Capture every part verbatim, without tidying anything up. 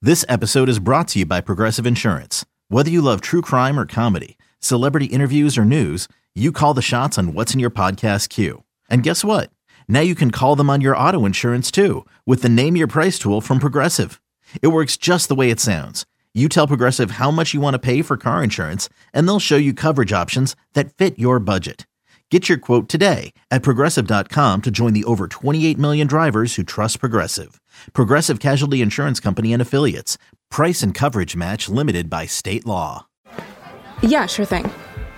This episode is brought to you by Progressive Insurance. Whether you love true crime or comedy, celebrity interviews or news, you call the shots on what's in your podcast queue. And guess what? Now you can call them on your auto insurance too with the Name Your Price tool from Progressive. It works just the way it sounds. You tell Progressive how much you want to pay for car insurance, and they'll show you coverage options that fit your budget. Get your quote today at Progressive dot com to join the over twenty-eight million drivers who trust Progressive. Progressive Casualty Insurance Company and Affiliates. Price and coverage match limited by state law. Yeah, sure thing.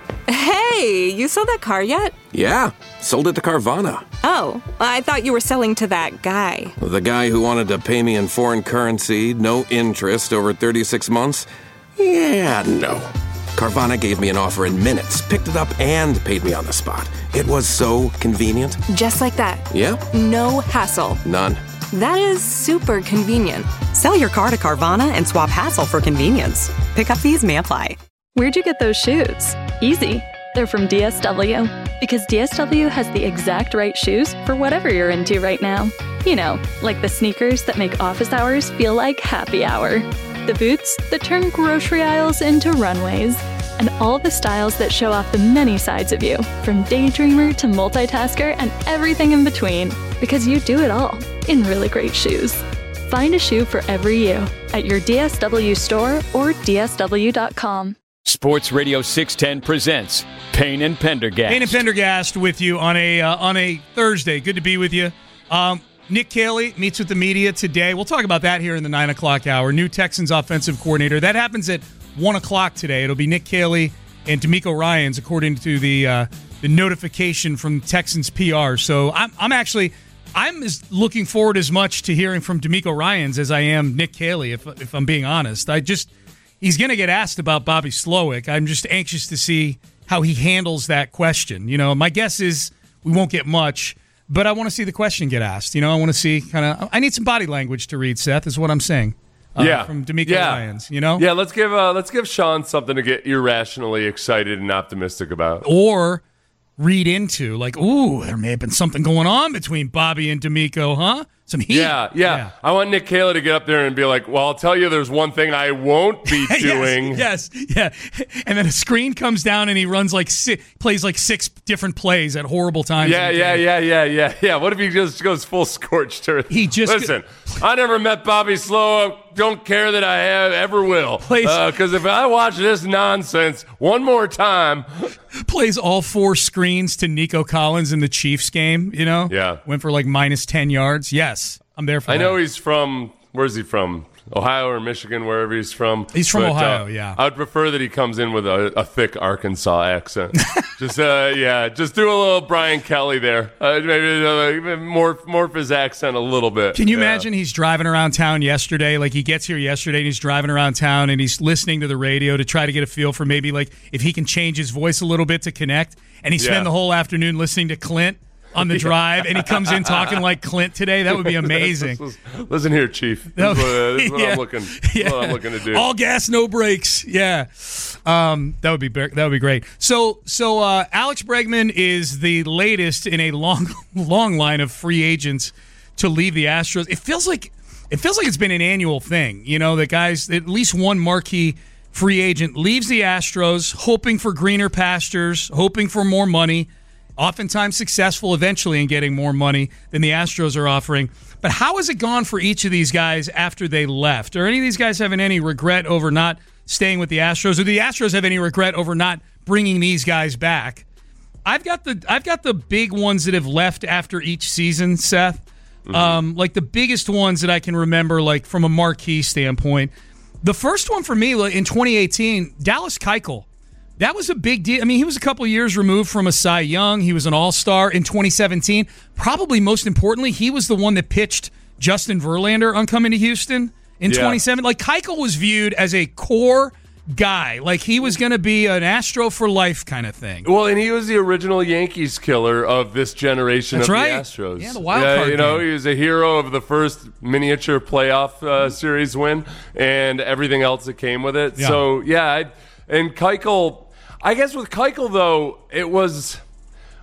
Hey, you sold that car yet? Yeah, sold it to Carvana. Oh, I thought you were selling to that guy. The guy who wanted to pay me in foreign currency, no interest, over thirty-six months? Yeah, no. Carvana gave me an offer in minutes, picked it up, and paid me on the spot. It was so convenient. Just like that. Yeah. No hassle. None. That is super convenient. Sell your car to Carvana and swap hassle for convenience. Pickup fees may apply. Where'd you get those shoes? Easy. They're from D S W. Because D S W has the exact right shoes for whatever you're into right now. You know, like the sneakers that make office hours feel like happy hour. The boots that turn grocery aisles into runways. And all the styles that show off the many sides of you, from daydreamer to multitasker and everything in between. Because you do it all in really great shoes. Find a shoe for every you at your D S W store or D S W dot com. Sports Radio six ten presents Payne and Pendergast. Payne and Pendergast with you on a uh, on a Thursday. Good to be with you. Um, Nick Caley meets with the media today. We'll talk about that here in the nine o'clock hour. New Texans offensive coordinator. That happens at one o'clock today. It'll be Nick Caley and D'Amico Ryans, according to the uh, the notification from Texans P R. So I'm I'm actually I'm as looking forward as much to hearing from D'Amico Ryans as I am Nick Caley. If if I'm being honest, I just he's going to get asked about Bobby Slowik. I'm just anxious to see how he handles that question. You know, my guess is we won't get much. But I want to see the question get asked. You know, I want to see kind of. I need some body language to read, Seth, is what I'm saying. Uh, yeah, from D'Amico yeah. Ryans. You know, yeah. Let's give uh, let's give Sean something to get irrationally excited and optimistic about, or read into like, ooh, there may have been something going on between Bobby and D'Amico, huh? Some heat. Yeah, yeah, yeah. I want Nick Caley to get up there and be like, well, I'll tell you there's one thing I won't be doing. yes, yes, yeah. And then a screen comes down and he runs like si- plays like six different plays at horrible times. Yeah, yeah, yeah, yeah, yeah, yeah. What if he just goes full scorched earth? He just Listen, go- I never met Bobby Slowik. Don't care that I have ever will. Because uh, if I watch this nonsense one more time. Plays all four screens to Nico Collins in the Chiefs game, you know? Yeah. Went for like minus ten yards. Yes, I'm there for I that. know he's from, where's he from? Ohio or Michigan, wherever he's from. He's from but, Ohio, uh, yeah. I would prefer that he comes in with a, a thick Arkansas accent. just, uh, yeah, just do a little Brian Kelly there. Uh, maybe uh, morph, morph his accent a little bit. Can you yeah. imagine he's driving around town yesterday? Like he gets here yesterday and he's driving around town and he's listening to the radio to try to get a feel for maybe like if he can change his voice a little bit to connect. And he spent yeah. the whole afternoon listening to Clint on the drive, and he comes in talking like Clint today. That would be amazing. Listen here, Chief. This is what, this is what, yeah. I'm, looking, this yeah. is what I'm looking to do. All gas, no brakes. Yeah, um, that would be that would be great. So, so uh, Alex Bregman is the latest in a long, long line of free agents to leave the Astros. It feels like it feels like it's been an annual thing. You know, that guys, at least one marquee free agent leaves the Astros, hoping for greener pastures, hoping for more money. Oftentimes successful eventually in getting more money than the Astros are offering. But how has it gone for each of these guys after they left? Are any of these guys having any regret over not staying with the Astros? Or do the Astros have any regret over not bringing these guys back? I've got the I've got the big ones that have left after each season, Seth. Mm-hmm. Um, like the biggest ones that I can remember, like from a marquee standpoint. The first one for me in twenty eighteen, Dallas Keuchel. That was a big deal. I mean, he was a couple of years removed from a Cy Young. He was an all-star in twenty seventeen. Probably most importantly, he was the one that pitched Justin Verlander on coming to Houston in yeah. twenty seventeen. Like, Keuchel was viewed as a core guy. Like, he was going to be an Astro for life kind of thing. Well, and he was the original Yankees killer of this generation That's of right. the Astros. Yeah, the wild yeah, card You know, game. he was a hero of the first miniature playoff uh, series win and everything else that came with it. Yeah. So, yeah, I, and Keuchel, I guess with Keuchel, though, it was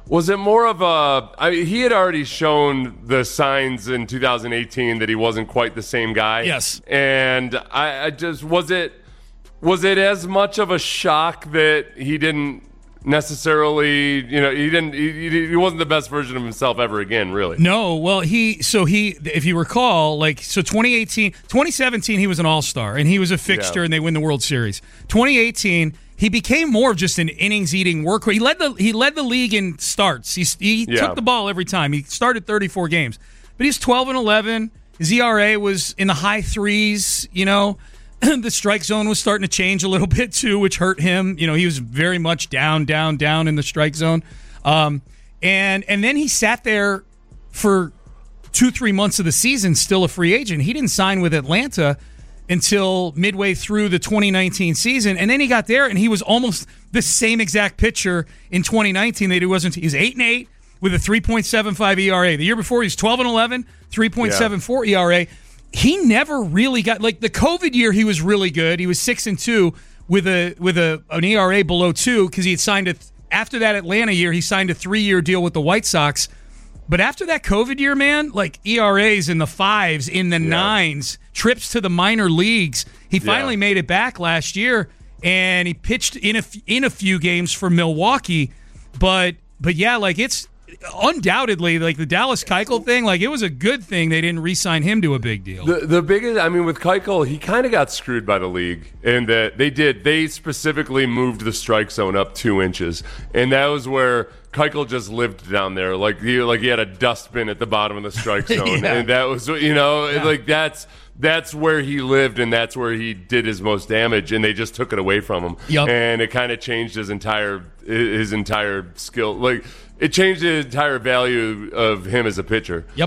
Was it more of a? I mean, he had already shown the signs in two thousand eighteen that he wasn't quite the same guy. Yes, and I, I just was it. Was it as much of a shock that he didn't necessarily, you know, he didn't. He, he wasn't the best version of himself ever again, really. No, well, he so he, if you recall, like so, twenty eighteen, twenty seventeen, he was an all-star and he was a fixture, yeah. and they win the World Series. twenty eighteen. He became more of just an innings-eating workhorse. He led the he led the league in starts. He he yeah. took the ball every time. He started thirty-four games, but he's twelve and eleven. His E R A was in the high threes. You know, the strike zone was starting to change a little bit too, which hurt him. You know, he was very much down, down, down in the strike zone. Um, and and then he sat there for two, three months of the season, still a free agent. He didn't sign with Atlanta until midway through the twenty nineteen season, and then he got there, and he was almost the same exact pitcher in twenty nineteen that he wasn't. He's eight and eight with a three point seven five E R A. The year before, he was twelve and eleven, three point seven four yeah. E R A. He never really got like the COVID year. He was really good. He was six and two with a with a an E R A below two because he had signed a. After that Atlanta year, he signed a three year deal with the White Sox. But after that COVID year, man, like E R As in the fives, in the yeah. nines, trips to the minor leagues. He finally yeah. made it back last year, and he pitched in a in a few games for Milwaukee. But but yeah, like it's undoubtedly like the Dallas Keuchel thing. Like it was a good thing they didn't re-sign him to a big deal. The the biggest, I mean, with Keuchel, he kind of got screwed by the league, and that they did. They specifically moved the strike zone up two inches, and that was where Keuchel just lived down there, like he like he had a dustbin at the bottom of the strike zone, yeah. and that was you know yeah. like that's that's where he lived, and that's where he did his most damage, and they just took it away from him, yep. and it kind of changed his entire his entire skill, like it changed the entire value of him as a pitcher. Yep.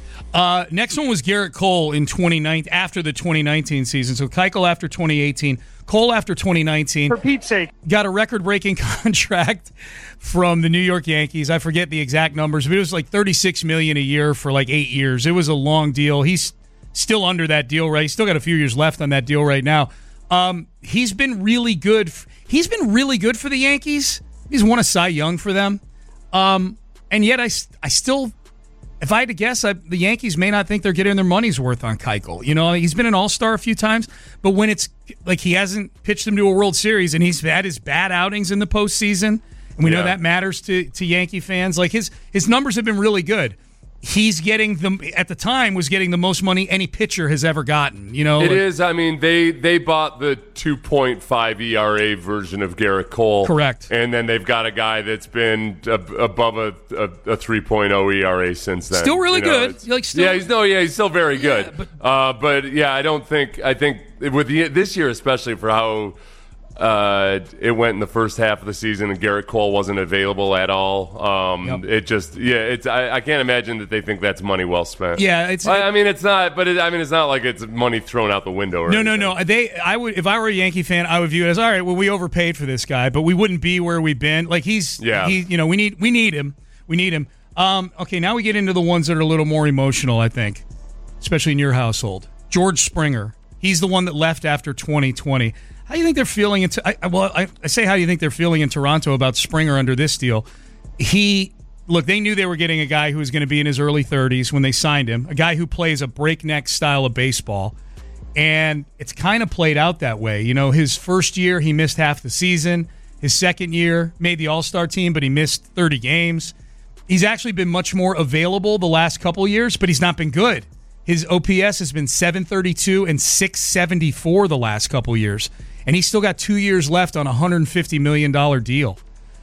Uh, next one was Garrett Cole in twenty nineteen after the twenty nineteen season. So Keuchel after twenty eighteen, Cole after twenty nineteen. For Pete's sake, got a record-breaking contract from the New York Yankees. I forget the exact numbers, but it was like thirty-six million dollars a year for like eight years. It was a long deal. He's still under that deal, right? He's still got a few years left on that deal right now. Um, he's been really good. F- he's been really good for the Yankees. He's won a Cy Young for them. Um, and yet I, I still, if I had to guess, I, the Yankees may not think they're getting their money's worth on Keuchel. You know, he's been an all-star a few times, but when it's like he hasn't pitched them to a World Series and he's had his bad outings in the postseason, and we yeah. know that matters to, to Yankee fans. Like his his numbers have been really good. He's getting the at the time was getting the most money any pitcher has ever gotten. You know, it like, is. I mean, they they bought the two point five E R A version of Garrett Cole, correct? And then they've got a guy that's been ab- above a, a, a three point oh E R A since then. Still really you know, good. Like still, yeah, he's no, yeah, he's still very good. Yeah, but, uh, but yeah, I don't think I think with the, this year especially for how. Uh, it went in the first half of the season, and Garrett Cole wasn't available at all. Um, yep. It just, yeah, it's. I, I can't imagine that they think that's money well spent. Yeah, it's. I, I mean, it's not, but it, I mean, it's not like it's money thrown out the window. Or no, anything. no, no. They, I would, if I were a Yankee fan, I would view it as all right. Well, we overpaid for this guy, but we wouldn't be where we've been. Like he's, yeah, he, you know, we need, we need him, we need him. Um, okay, now we get into the ones that are a little more emotional, I think, especially in your household. George Springer, he's the one that left after twenty twenty. How do you think they're feeling? In, I, well, I, I say how do you think they're feeling in Toronto about Springer under this deal? He look, they knew they were getting a guy who was going to be in his early thirties when they signed him, a guy who plays a breakneck style of baseball, and it's kind of played out that way. You know, his first year he missed half the season. His second year made the All-Star team, but he missed thirty games. He's actually been much more available the last couple years, but he's not been good. His O P S has been seven thirty-two and six seventy-four the last couple years. And he's still got two years left on a one hundred fifty million dollars deal.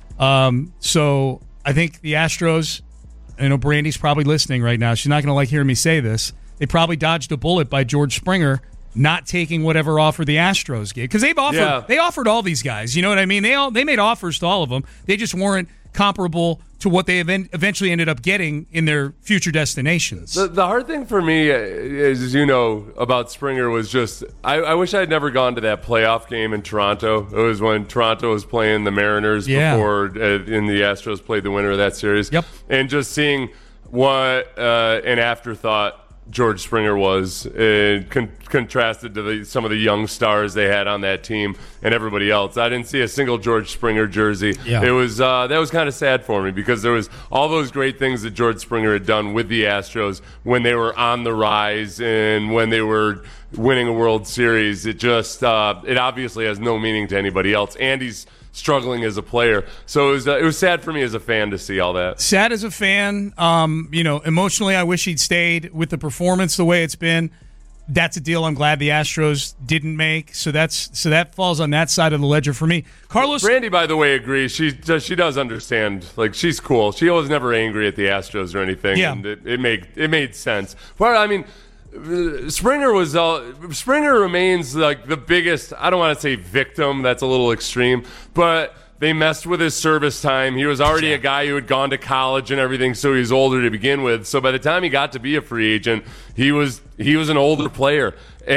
Um, so I think the Astros, I know Brandy's probably listening right now. She's not going to like hearing me say this. They probably dodged a bullet by George Springer not taking whatever offer the Astros gave. Because they've offered, yeah. they offered all these guys. You know what I mean? They all they made offers to all of them. They just weren't comparable to what they eventually ended up getting in their future destinations. The, the hard thing for me, as you know, about Springer was just, I, I wish I had never gone to that playoff game in Toronto. It was when Toronto was playing the Mariners yeah. before, uh, and the Astros played the winner of that series. Yep. And just seeing what uh, an afterthought George Springer was, uh, con- contrasted to the, some of the young stars they had on that team and everybody else. I didn't see a single George Springer jersey. Yeah. It was uh, that was kind of sad for me because there was all those great things that George Springer had done with the Astros when they were on the rise and when they were winning a World Series. It just uh, it obviously has no meaning to anybody else, and he's struggling as a player. So it was uh, it was sad for me as a fan to see all that. Sad as a fan. Um, you know, emotionally, I wish he'd stayed with the performance the way it's been. That's a deal I'm glad the Astros didn't make. So that's so that falls on that side of the ledger for me. Carlos, Brandy, by the way, agrees. She does, she does understand. Like, she's cool. She was never angry at the Astros or anything. Yeah. And it, it made it made sense. But I mean, Springer was uh, Springer remains like the biggest. I don't want to say victim. That's a little extreme, but they messed with his service time. He was already a guy who had gone to college and everything, so he was older to begin with. So by the time he got to be a free agent, he was he was an older player,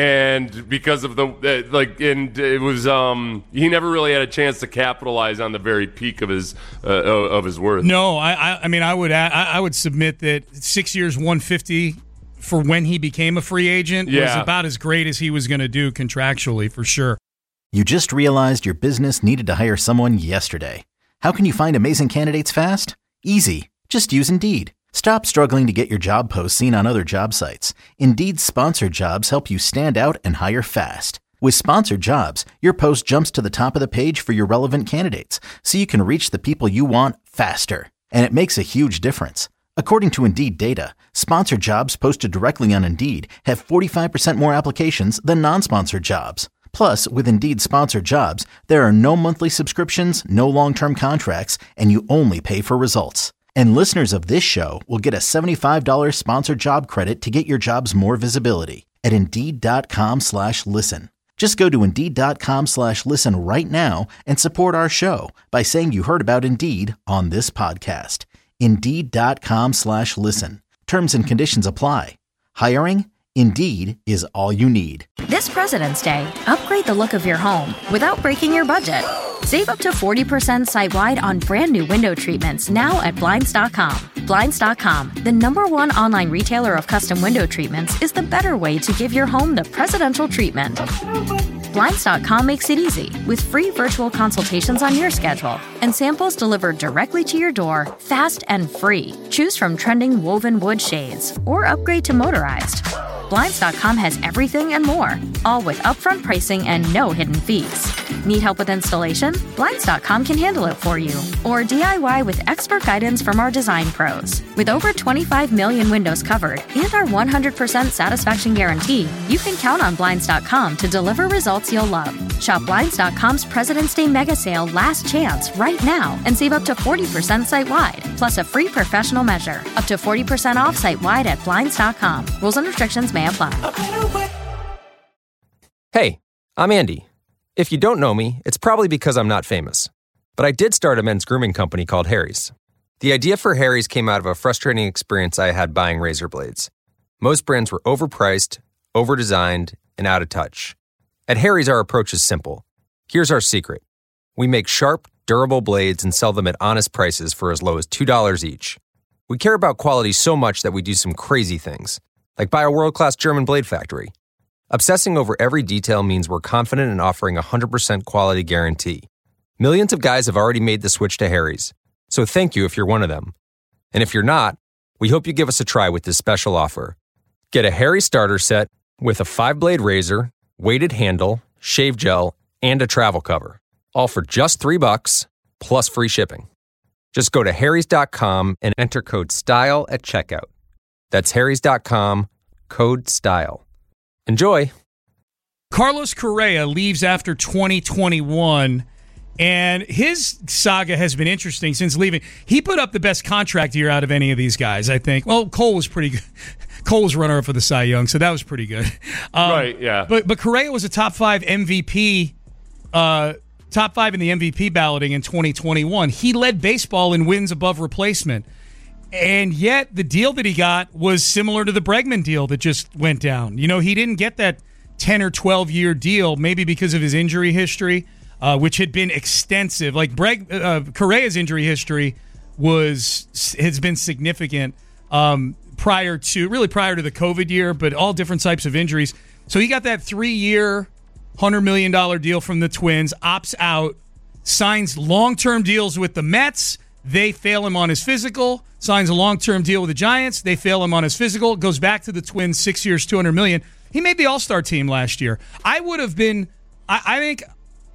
and because of the uh, like, and it was um, he never really had a chance to capitalize on the very peak of his uh, of his worth. No, I, I, I mean, I would I, I would submit that six years, one fifty. For when he became a free agent yeah. was about as great as he was going to do contractually, for sure. You just realized your business needed to hire someone yesterday. How can you find amazing candidates fast? Easy. Just use Indeed. Stop struggling to get your job posts seen on other job sites. Indeed's sponsored jobs help you stand out and hire fast. With sponsored jobs, your post jumps to the top of the page for your relevant candidates, so you can reach the people you want faster. And it makes a huge difference. According to Indeed data, sponsored jobs posted directly on Indeed have forty-five percent more applications than non-sponsored jobs. Plus, with Indeed sponsored jobs, there are no monthly subscriptions, no long-term contracts, and you only pay for results. And listeners of this show will get a seventy-five dollars sponsored job credit to get your jobs more visibility at Indeed.com slash listen. Just go to Indeed.com slash listen right now and support our show by saying you heard about Indeed on this podcast. Indeed.com slash listen. Terms and conditions apply. Hiring? Indeed is all you need. This President's Day, upgrade the look of your home without breaking your budget. Save up to forty percent site-wide on brand new window treatments now at Blinds dot com. Blinds dot com, the number one online retailer of custom window treatments, is the better way to give your home the presidential treatment. Blinds dot com makes it easy with free virtual consultations on your schedule and samples delivered directly to your door, fast and free. Choose from trending woven wood shades or upgrade to motorized. Blinds dot com has everything and more, all with upfront pricing and no hidden fees. Need help with installation? Blinds dot com can handle it for you. Or D I Y with expert guidance from our design pros. With over twenty-five million windows covered and our one hundred percent satisfaction guarantee, you can count on Blinds dot com to deliver results you'll love. Shop Blinds dot com's President's Day mega sale last chance right now and save up to forty percent site-wide, plus a free professional measure. Up to forty percent off site-wide at Blinds dot com. Rules and restrictions may apply. Hey, I'm Andy. If you don't know me, it's probably because I'm not famous. But I did start a men's grooming company called Harry's. The idea for Harry's came out of a frustrating experience I had buying razor blades. Most brands were overpriced, overdesigned, and out of touch. At Harry's, our approach is simple. Here's our secret. We make sharp, durable blades and sell them at honest prices for as low as two dollars each. We care about quality so much that we do some crazy things, like buy a world-class German blade factory. Obsessing over every detail means we're confident in offering a one hundred percent quality guarantee. Millions of guys have already made the switch to Harry's, so thank you if you're one of them. And if you're not, we hope you give us a try with this special offer. Get a Harry's starter set with a five-blade razor, weighted handle, shave gel, and a travel cover, all for just three bucks plus free shipping. Just go to Harrys dot com and enter code STYLE at checkout. That's Harrys dot com, code STYLE. Enjoy. Carlos Correa leaves after twenty twenty-one, and his saga has been interesting since leaving. He put up the best contract year out of any of these guys, I think. Well, Cole was pretty good. Cole was runner-up for the Cy Young, so that was pretty good. Um, right, yeah. But but Correa was a top five M V P, uh, top five in the M V P balloting in twenty twenty-one. He led baseball in wins above replacement. And yet the deal that he got was similar to the Bregman deal that just went down. You know, he didn't get that ten or twelve-year deal, maybe because of his injury history, uh, which had been extensive. Like Breg, uh, Correa's injury history was has been significant. Um, prior to, really prior to the COVID year, but all different types of injuries. So he got that three-year, one hundred million dollars deal from the Twins, opts out, signs long-term deals with the Mets. They fail him on his physical. Signs a long-term deal with the Giants. They fail him on his physical. Goes back to the Twins, six years, two hundred million dollars. He made the All-Star team last year. I would have been, I, I think,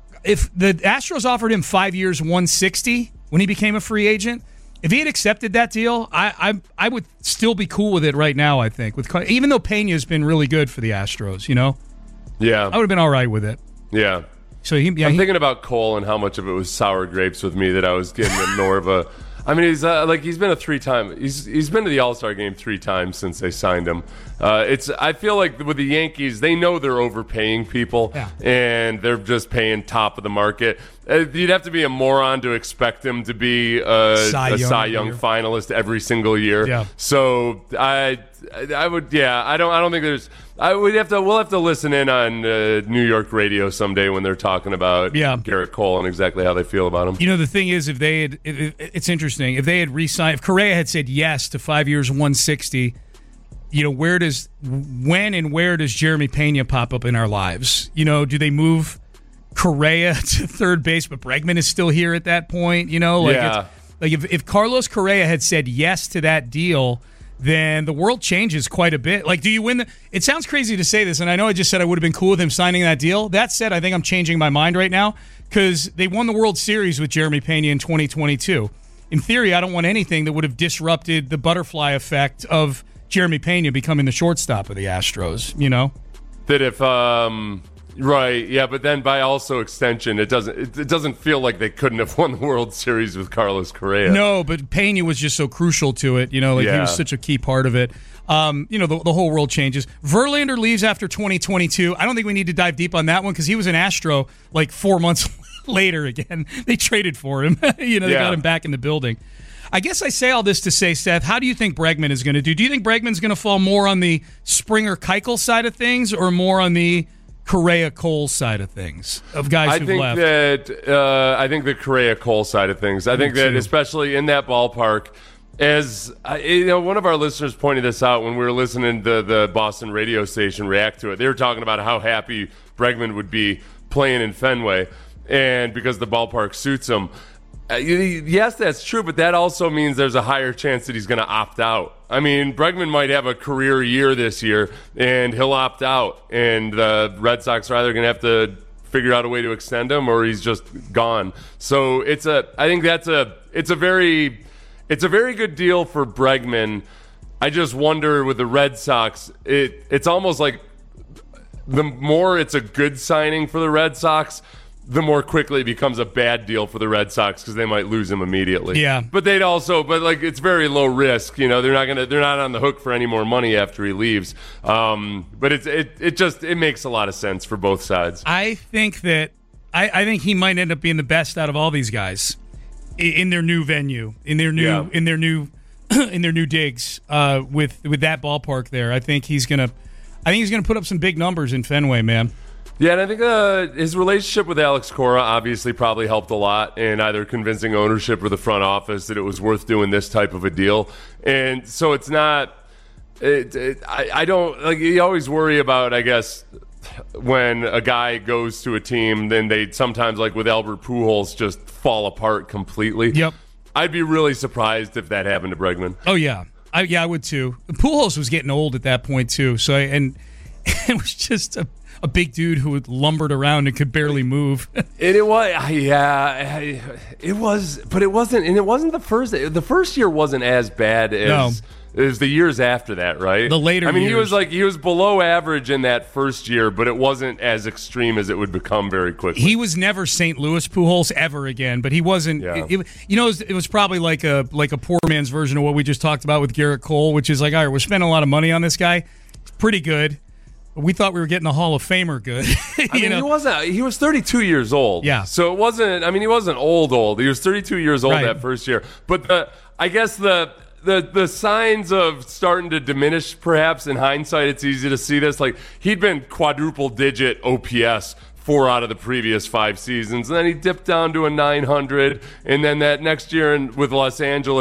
if the Astros offered him five years, one hundred sixty when he became a free agent, if he had accepted that deal, I I, I would still be cool with it right now, I think. With even though Peña's been really good for the Astros, you know? Yeah. I would have been all right with it. Yeah. So he, yeah, I'm he, thinking about Cole and how much of it was sour grapes with me that I was getting more of a. I mean, he's uh, like he's been a three time. He's he's been to the All-Star game three times since they signed him. Uh, it's I feel like with the Yankees, they know they're overpaying people, yeah. and they're just paying top of the market. Uh, you'd have to be a moron to expect him to be a Cy Young, a Cy Young finalist every single year. Yeah. So I I would yeah I don't I don't think there's. I would have to. We'll have to listen in on uh, New York radio someday when they're talking about yeah. Garrett Cole and exactly how they feel about him. You know, the thing is, if they had, it, it, it's interesting. If they had re-signed, if Correa had said yes to five years, one hundred sixty, you know, where does, when and where does Jeremy Pena pop up in our lives? You know, do they move Correa to third base, but Bregman is still here at that point? You know, like, yeah. it's, like if if Carlos Correa had said yes to that deal, then the world changes quite a bit. Like, do you win the... It sounds crazy to say this, and I know I just said I would have been cool with him signing that deal. That said, I think I'm changing my mind right now because they won the World Series with Jeremy Pena in twenty twenty-two. In theory, I don't want anything that would have disrupted the butterfly effect of Jeremy Pena becoming the shortstop of the Astros, you know? That if... um Right, yeah, but then by also extension, it doesn't it, it doesn't feel like they couldn't have won the World Series with Carlos Correa. No, but Pena was just so crucial to it. You know, like yeah. he was such a key part of it. Um, you know, the, the whole world changes. Verlander leaves after twenty twenty-two. I don't think we need to dive deep on that one because he was an Astro like four months later again. They traded for him. you know, they yeah. got him back in the building. I guess I say all this to say, Seth, how do you think Bregman is going to do? Do you think Bregman's going to fall more on the Springer-Keuchel side of things or more on the Correa Cole side of things of guys I who've think left? that uh, I think the Correa Cole side of things. I think Me that too. especially in that ballpark, as uh, you know, one of our listeners pointed this out when we were listening to the Boston radio station react to it. They were talking about how happy Bregman would be playing in Fenway, and because the ballpark suits him. Uh, yes, that's true, but that also means there's a higher chance that he's going to opt out. I mean, Bregman might have a career year this year, and he'll opt out, and the Red Sox are either going to have to figure out a way to extend him, or he's just gone. So it's a, I think that's a, it's a very, it's a very good deal for Bregman. I just wonder with the Red Sox, it, it's almost like the more it's a good signing for the Red Sox, the more quickly it becomes a bad deal for the Red Sox because they might lose him immediately. Yeah, but they'd also, but like it's very low risk. You know, they're not gonna, they're not on the hook for any more money after he leaves. Um, but it's it it just it makes a lot of sense for both sides. I think that I, I think he might end up being the best out of all these guys in, in their new venue, in their new Yeah. in their new in their new digs uh, with with that ballpark there. I think he's gonna, I think he's gonna put up some big numbers in Fenway, man. Yeah, and I think uh, his relationship with Alex Cora obviously probably helped a lot in either convincing ownership or the front office that it was worth doing this type of a deal. And so it's not it, it, I, I don't like you always worry about, I guess, when a guy goes to a team, then they sometimes, like with Albert Pujols, just fall apart completely. Yep. I'd be really surprised if that happened to Bregman. Oh, yeah. I, yeah, I would too. Pujols was getting old at that point too. So I, and it was just a A big dude who lumbered around and could barely move. And it was, yeah, it was, but it wasn't, and it wasn't the first. The first year wasn't as bad as No. as the years after that, right? The later I mean, years. he was like he was below average in that first year, but it wasn't as extreme as it would become very quickly. He was never Saint Louis Pujols ever again, but he wasn't. Yeah. It, it, you know, it was, it was probably like a like a poor man's version of what we just talked about with Garrett Cole, which is like, all right, we're spending a lot of money on this guy. It's pretty good. We thought we were getting a Hall of Famer good. I mean, know? he wasn't. He was thirty-two years old. Yeah. So it wasn't. I mean, he wasn't old. Old. He was thirty-two years old Right. that first year. But the, I guess the the the signs of starting to diminish, perhaps in hindsight, it's easy to see this. Like he'd been quadruple digit O P S four out of the previous five seasons, and then he dipped down to a nine hundred, and then that next year in, with Los Angeles,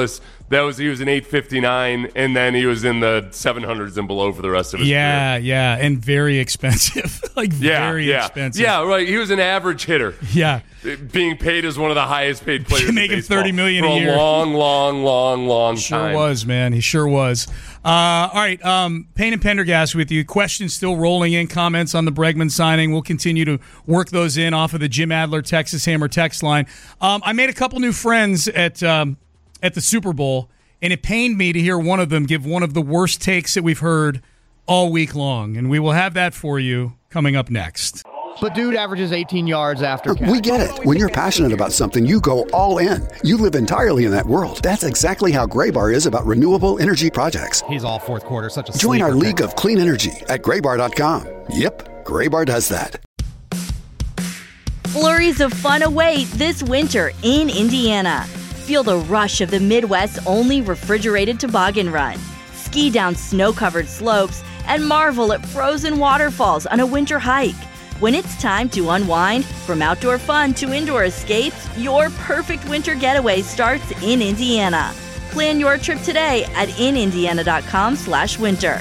That was he was an eight fifty-nine, and then he was in the seven hundreds and below for the rest of his yeah, career. Yeah, yeah, and very expensive. like yeah, very yeah. expensive. Yeah, right. He was an average hitter. Yeah, being paid as one of the highest paid players. Making in baseball thirty million for a year. long, long, long, long sure time. Sure was, man. He sure was. Uh, all right, um, Payne and Pendergast with you. Questions still rolling in. Comments on the Bregman signing. We'll continue to work those in off of the Jim Adler Texas Hammer text line. Um, I made a couple new friends at um, at the Super Bowl. And it pained me to hear one of them give one of the worst takes that we've heard all week long. And we will have that for you coming up next. But dude averages eighteen yards after catch. We get it. When you're passionate about something, you go all in. You live entirely in that world. That's exactly how Graybar is about renewable energy projects. He's all fourth quarter, such a Join our sleeper league pick. of clean energy at graybar dot com. Yep, Graybar does that. Flurries of fun await this winter in Indiana. Feel the rush of the Midwest's only refrigerated toboggan run. Ski down snow-covered slopes and marvel at frozen waterfalls on a winter hike. When it's time to unwind, from outdoor fun to indoor escapes, your perfect winter getaway starts in Indiana. Plan your trip today at in indiana dot com slash winter.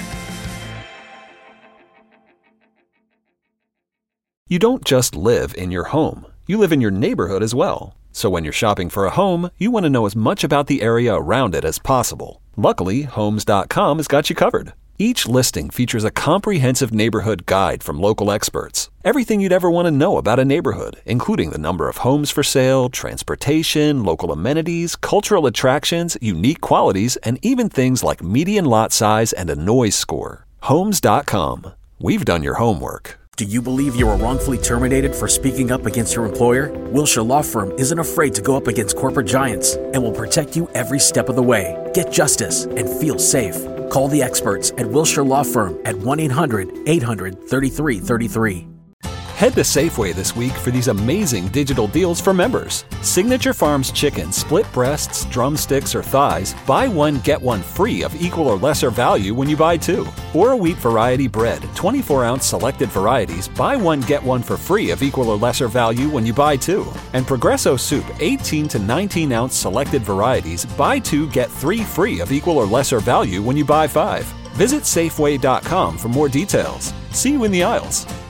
You don't just live in your home. You live in your neighborhood as well. So when you're shopping for a home, you want to know as much about the area around it as possible. Luckily, Homes dot com has got you covered. Each listing features a comprehensive neighborhood guide from local experts. Everything you'd ever want to know about a neighborhood, including the number of homes for sale, transportation, local amenities, cultural attractions, unique qualities, and even things like median lot size and a noise score. Homes dot com. We've done your homework. Do you believe you were wrongfully terminated for speaking up against your employer? Wilshire Law Firm isn't afraid to go up against corporate giants and will protect you every step of the way. Get justice and feel safe. Call the experts at Wilshire Law Firm at one eight hundred eight hundred thirty-three thirty-three. Head to Safeway this week for these amazing digital deals for members. Signature Farms chicken, split breasts, drumsticks, or thighs, buy one, get one free of equal or lesser value when you buy two. Or a wheat variety bread, twenty-four ounce selected varieties, buy one, get one for free of equal or lesser value when you buy two. And Progresso soup, eighteen to nineteen ounce selected varieties, buy two, get three free of equal or lesser value when you buy five. Visit Safeway dot com for more details. See you in the aisles.